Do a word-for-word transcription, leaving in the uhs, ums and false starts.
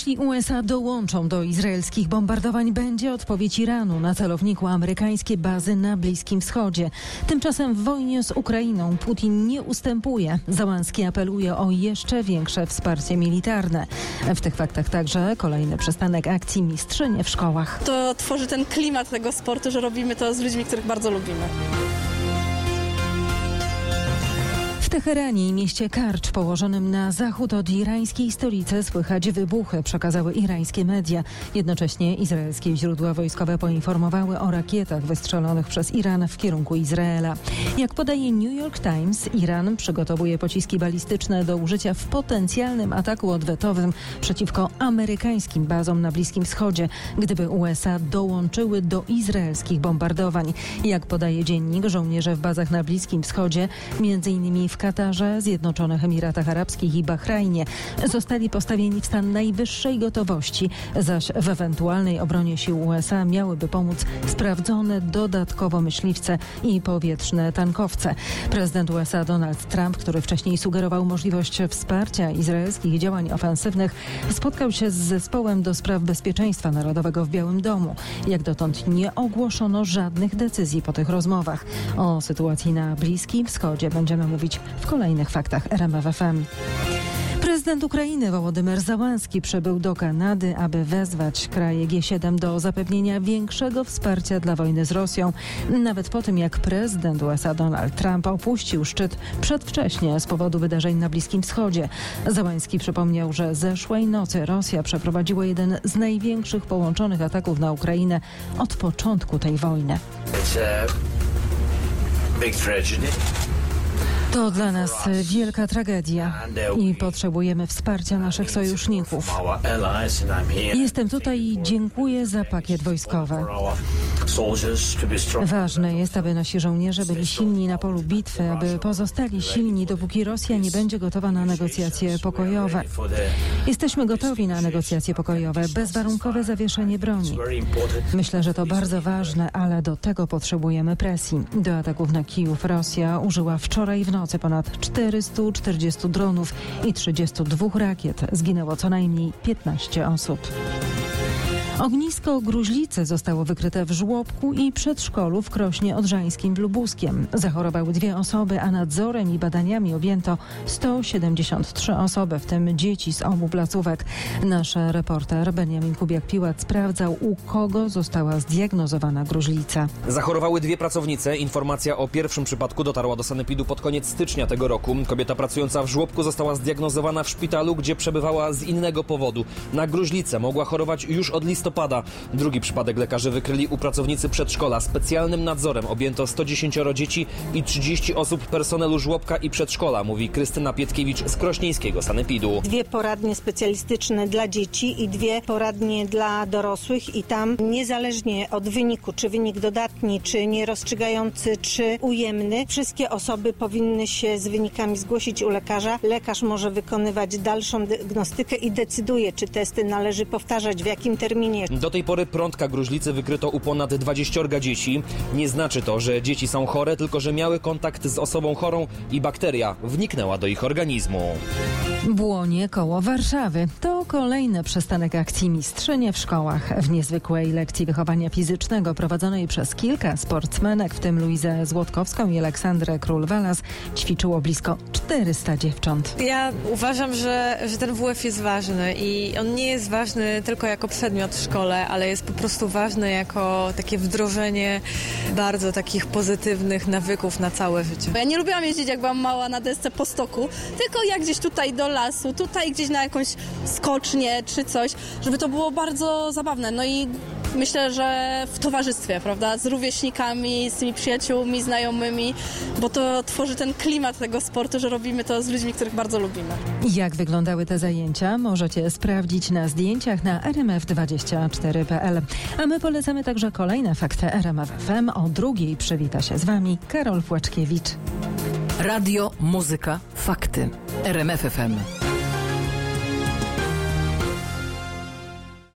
Jeśli U S A dołączą do izraelskich bombardowań, będzie odpowiedź Iranu na celowniku amerykańskie bazy na Bliskim Wschodzie. Tymczasem w wojnie z Ukrainą Putin nie ustępuje. Zełenski apeluje o jeszcze większe wsparcie militarne. W tych faktach także kolejny przystanek akcji Mistrzynie w szkołach. To tworzy ten klimat tego sportu, że robimy to z ludźmi, których bardzo lubimy. W Teheranie i mieście Karcz, położonym na zachód od irańskiej stolicy, słychać wybuchy, przekazały irańskie media. Jednocześnie izraelskie źródła wojskowe poinformowały o rakietach wystrzelonych przez Iran w kierunku Izraela. Jak podaje New York Times, Iran przygotowuje pociski balistyczne do użycia w potencjalnym ataku odwetowym przeciwko amerykańskim bazom na Bliskim Wschodzie, gdyby U S A dołączyły do izraelskich bombardowań. Jak podaje dziennik, żołnierze w bazach na Bliskim Wschodzie, między innymi w Katarze, Zjednoczonych Emiratach Arabskich i Bahrajnie, zostali postawieni w stan najwyższej gotowości, zaś w ewentualnej obronie sił U S A miałyby pomóc sprawdzone dodatkowo myśliwce i powietrzne tankowce. Prezydent U S A Donald Trump, który wcześniej sugerował możliwość wsparcia izraelskich działań ofensywnych, spotkał się z zespołem do spraw bezpieczeństwa narodowego w Białym Domu. Jak dotąd nie ogłoszono żadnych decyzji po tych rozmowach. O sytuacji na Bliskim Wschodzie będziemy mówić w kolejnych faktach R M F F M. Prezydent Ukrainy Wołodymyr Zełenski przybył do Kanady, aby wezwać kraje G siedem do zapewnienia większego wsparcia dla wojny z Rosją. Nawet po tym, jak prezydent U S A Donald Trump opuścił szczyt przedwcześnie z powodu wydarzeń na Bliskim Wschodzie. Zełenski przypomniał, że zeszłej nocy Rosja przeprowadziła jeden z największych połączonych ataków na Ukrainę od początku tej wojny. To dla nas wielka tragedia i potrzebujemy wsparcia naszych sojuszników. Jestem tutaj i dziękuję za pakiet wojskowy. Ważne jest, aby nasi żołnierze byli silni na polu bitwy, aby pozostali silni, dopóki Rosja nie będzie gotowa na negocjacje pokojowe. Jesteśmy gotowi na negocjacje pokojowe, bezwarunkowe zawieszenie broni. Myślę, że to bardzo ważne, ale do tego potrzebujemy presji. Do ataków na Kijów Rosja użyła wczoraj w nocy ponad czterysta czterdzieści dronów i trzydzieści dwa rakiet. Zginęło co najmniej piętnaście osób. Ognisko gruźlicy zostało wykryte w żłobku i przedszkolu w Krośnie Odrzańskim w Lubuskiem. Zachorowały dwie osoby, a nadzorem i badaniami objęto sto siedemdziesiąt trzy osoby, w tym dzieci z obu placówek. Nasz reporter Beniamin Kubiak-Piłat sprawdzał, u kogo została zdiagnozowana gruźlica. Zachorowały dwie pracownice. Informacja o pierwszym przypadku dotarła do sanepidu pod koniec stycznia tego roku. Kobieta pracująca w żłobku została zdiagnozowana w szpitalu, gdzie przebywała z innego powodu. Na gruźlicę mogła chorować już od listopada. Drugi przypadek lekarze wykryli u pracownicy przedszkola. Specjalnym nadzorem objęto sto dziesięć dzieci i trzydzieści osób personelu żłobka i przedszkola, mówi Krystyna Pietkiewicz z krośnieńskiego sanepidu. Dwie poradnie specjalistyczne dla dzieci i dwie poradnie dla dorosłych i tam niezależnie od wyniku, czy wynik dodatni, czy nierozstrzygający, czy ujemny, wszystkie osoby powinny się z wynikami zgłosić u lekarza. Lekarz może wykonywać dalszą diagnostykę i decyduje, czy testy należy powtarzać, w jakim terminie. Do tej pory prądka gruźlicy wykryto u ponad dwudziestu dzieci. Nie znaczy to, że dzieci są chore, tylko że miały kontakt z osobą chorą i bakteria wniknęła do ich organizmu. Błonie koło Warszawy. To kolejny przystanek akcji Mistrzynie w szkołach. W niezwykłej lekcji wychowania fizycznego prowadzonej przez kilka sportsmenek, w tym Luizę Złotkowską i Aleksandrę Król-Walas, ćwiczyło blisko czterysta dziewcząt. Ja uważam, że, że ten W F jest ważny i on nie jest ważny tylko jako przedmiot w szkole, ale jest po prostu ważny jako takie wdrożenie bardzo takich pozytywnych nawyków na całe życie. Ja nie lubiłam jeździć, jak byłam mała, na desce po stoku, tylko jak gdzieś tutaj do lasu, tutaj gdzieś na jakąś skocznię czy coś, żeby to było bardzo zabawne. No i myślę, że w towarzystwie, prawda, z rówieśnikami, z tymi przyjaciółmi, znajomymi, bo to tworzy ten klimat tego sportu, że robimy to z ludźmi, których bardzo lubimy. Jak wyglądały te zajęcia, możecie sprawdzić na zdjęciach na r m f dwadzieścia cztery kropka p l. A my polecamy także kolejne fakty R M F F M. O drugiej przywita się z Wami Karol Płaczkiewicz. Radio, muzyka, fakty. R M F F M.